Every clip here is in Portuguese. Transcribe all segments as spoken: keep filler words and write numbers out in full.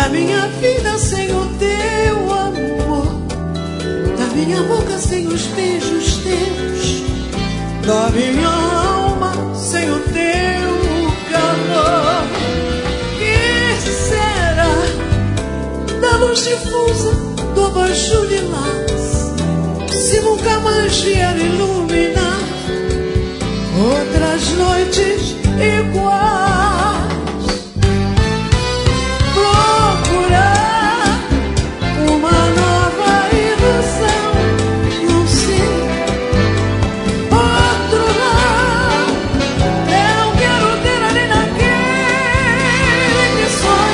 da minha vida sem o teu amor, da minha boca sem os beijos teus, da minha alma sem o teu calor. Que será da luz difusa do baixo lilás, se nunca mais vier iluminar outras noites iguais? Procurar uma nova ilusão, não sei, outro lar. Eu quero ter ali naquele que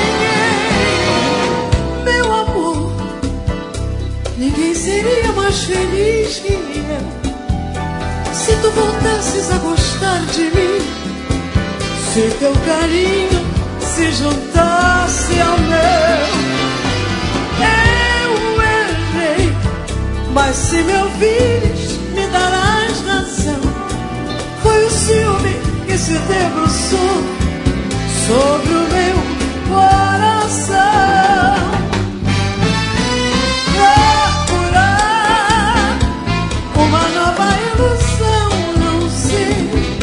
sonhei. Meu amor, ninguém seria mais feliz que eu se tu voltasses a gostar de mim, se teu carinho se juntasse ao meu. Eu errei, mas se me ouvires me darás razão. Foi o ciúme que se debruçou sobre o meu coração. Procurar uma nova ilusão, não sei,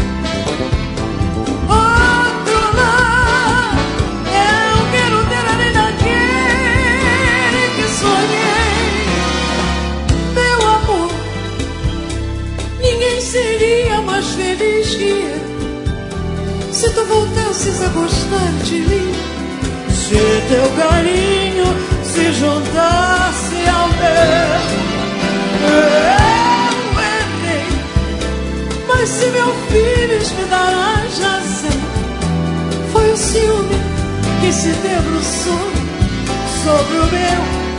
outro lar. Eu quero ter ali naquele que sonhei. Meu amor, ninguém seria mais feliz que eu se tu voltasses a gostar de mim, se teu carinho se juntasse ao meu. Eu errei, mas se me ouvires me darás razão. Foi o ciúme que se debruçou sobre o meu